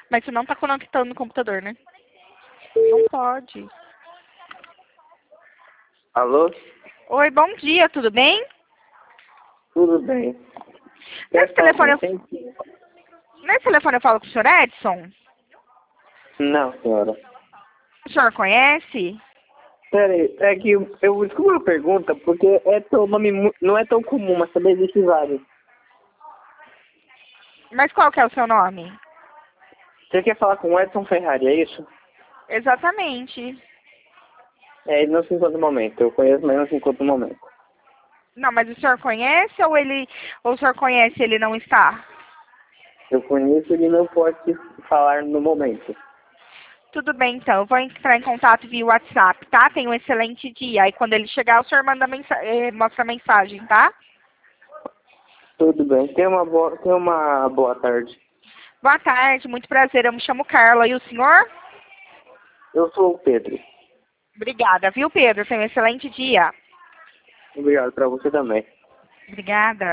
Mas você não tá conectando no computador, né? Não pode. Alô? Oi, bom dia, tudo bem? Tudo bem. Nesse Quer falar com telefone, quem? nesse telefone eu falo com o senhor Edson? Não, senhora. O senhor conhece? Pera aí, é que desculpa a pergunta, porque é teu nome não é tão comum, mas também existe vários. Mas qual que é o seu nome? Você quer falar com o Edson Ferrari, é isso? Exatamente. É, ele não se encontra no momento. Eu conheço, mas não se encontra no momento. Não, mas o senhor conhece ou o senhor conhece e ele não está? Eu conheço, ele não pode falar no momento. Tudo bem, então. Eu vou entrar em contato via WhatsApp, tá? Tenha um excelente dia. Aí quando ele chegar, o senhor mostra a mensagem, tá? Tudo bem. Tenha uma boa tarde. Boa tarde, muito prazer. Eu me chamo Carla. E o senhor? Eu sou o Pedro. Obrigada, viu, Pedro? Tenha um excelente dia. Obrigado para você também. Obrigada.